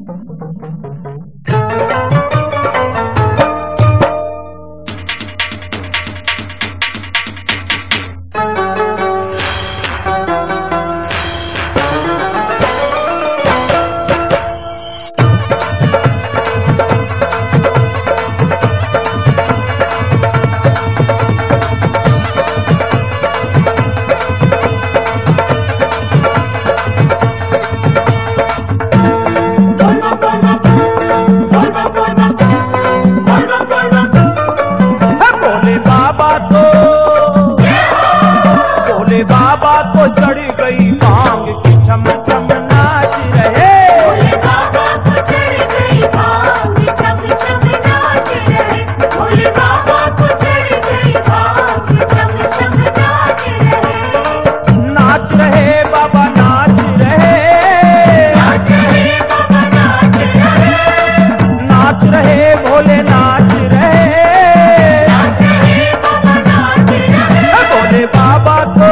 बाबा को चढ़ गई भांग की छम छम नाच रहे। भोले बाबा को चढ़ गई भांग की छम छम नाच रहे। भोले बाबा को चढ़ गई भांग की छम छम नाच रहे। नाच रहे बाबा नाच रहे। नाच रहे बाबा नाच रहे। नाच रहे भोले नाच रहे। नाच रहे बाबा नाच रहे। भोले बाबा को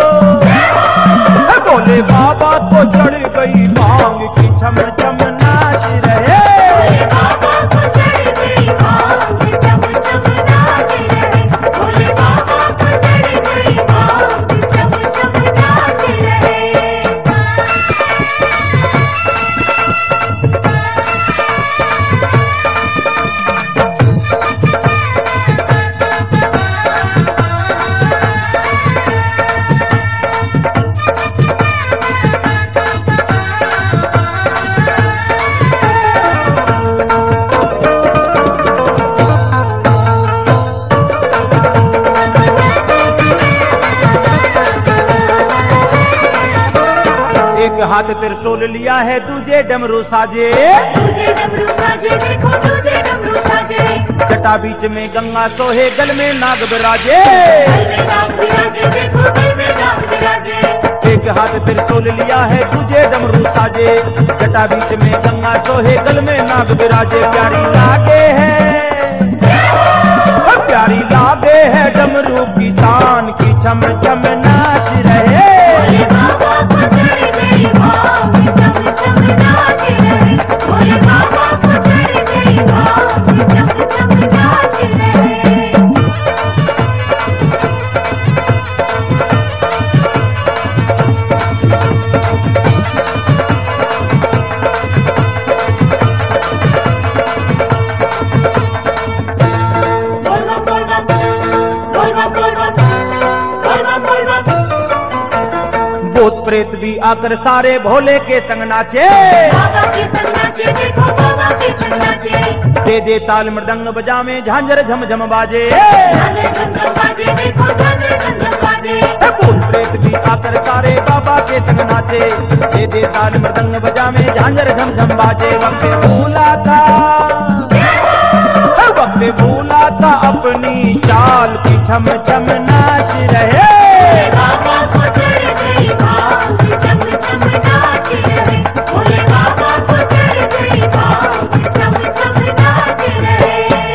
भोले बाबा को चढ़ गई भांग की छम छम नाच रहे। भोले बाबा को चढ़ गई भांग की छम छम नाच रहे। भोले बाबा को चढ़ गई भांग की छम छम नाच रहे। एक हाथ त्रिशूल लिया है तुझे डमरू साजे। तुझे डमरू साजे देखो तुझे डमरू साजे। जटा बीच में गंगा सोहे गल में नाग विराजे। गल में नाग विराजे देखो गल में नाग विराजे। एक हाथ त्रिशूल लिया है तुझे डमरू साजे। जटा बीच में गंगा सोहे गल में नाग विराजे। प्यारी लागे है प्यारी लागे है डमरू की तान की छम छम नाच रहे। भोले बाबा को चढ़ गई भांग की छम छम नाच रहे। भोले बाबा को चढ़ गई भांग की छम छम नाच रहे। भूत प्रेत भी आकर सारे भोले के संग नाचे। बाबा के संग नाचे देखो बाबा के संग नाचे। दे दे ताल मृदंग बजा में झांझर झम झम बाजे। झांझर झम झम बाजे देखो झांझर झम झम बाजे। भूत प्रेत भी आकर सारे बाबा के संग नाचे। दे दे ताल मृदंग बजा में झांझर झम झम बाजे। वक्त भूला था वक्त भूला था अपनी चाल की छम छम नाच रहे। बाबा को चढ़ गई भांग की छम छम नाच रहे। भोले बाबा को चढ़ गई भांग की छम छम नाच रहे।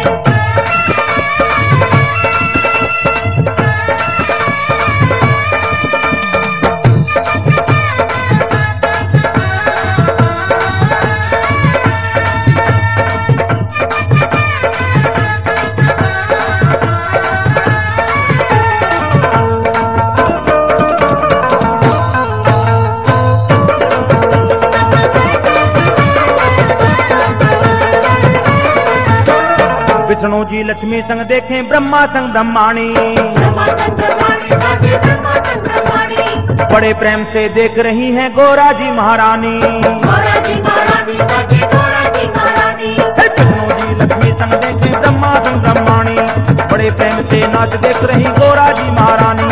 विष्णु जी लक्ष्मी संग देखें ब्रह्मा संग ब्रह्माणी। ब्रह्मा संग ब्रह्माणी साजे ब्रह्मा संग ब्रह्माणी। बड़े प्रेम से देख रही हैं गोरा जी महारानी। गोरा जी महारानी साजे गोरा जी महारानी। विष्णु जी लक्ष्मी संग देखें ब्रह्मा संग ब्रह्माणी। बड़े प्रेम से नाच देख रही गोरा जी महारानी।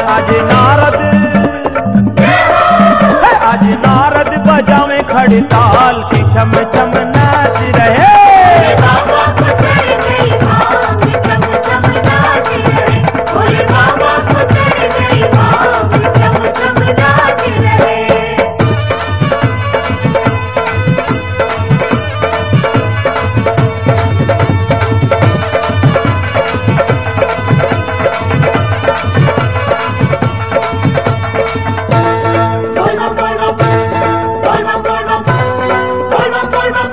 आज नारद बजावे खड़ताल की छम छम नाच रहे। बाबा को चढ़ गई भांग की छम छम नाच रहे। भोले बाबा को चढ़ गई भांग की छम छम नाच रहे। बोल बम बोल बम बोल बम बोल बम बोल बम बोल बम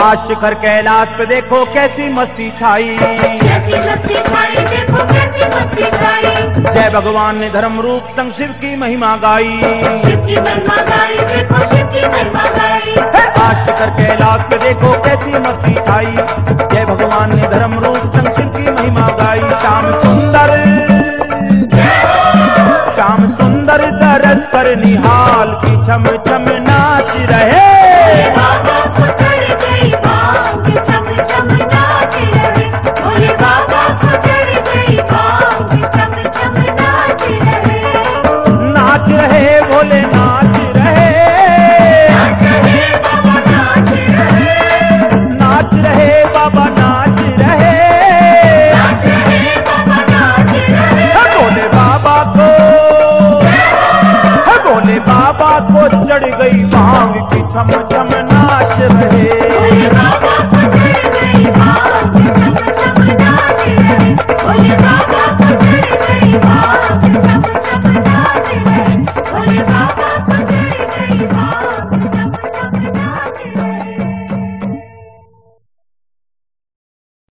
आज शिखर कैलाश पे देखो कैसी मस्ती छाई, कैसी मस्ती छाई, देखो कैसी मस्ती छाई। जय भगवान ने धर्म रूप संग शिव की महिमा गाई, शिव की महिमा गाई, देखो शिव की महिमा गाई। आज शिखर कैलाश पे देखो कैसी मस्ती छाई, जय भगवान ने धर्म रूप संग शिव की महिमा गाई। श्याम सुंदर तरस कर निहाल की छम छम नाच रहे। बाबा को चढ़ गई भांग, छम छम नाच रहे। भोले बाबा को चढ़ गई भांग, छम छम नाच रहे। नाच रहे भोले नाच रहे, नाच रहे बाबा नाच रहे। नाच रहे बाबा नाच रहे। नाच रहे बाबा नाच रहे। भोले बाबा को, भोले बाबा को चढ़ गई भांग की छम छम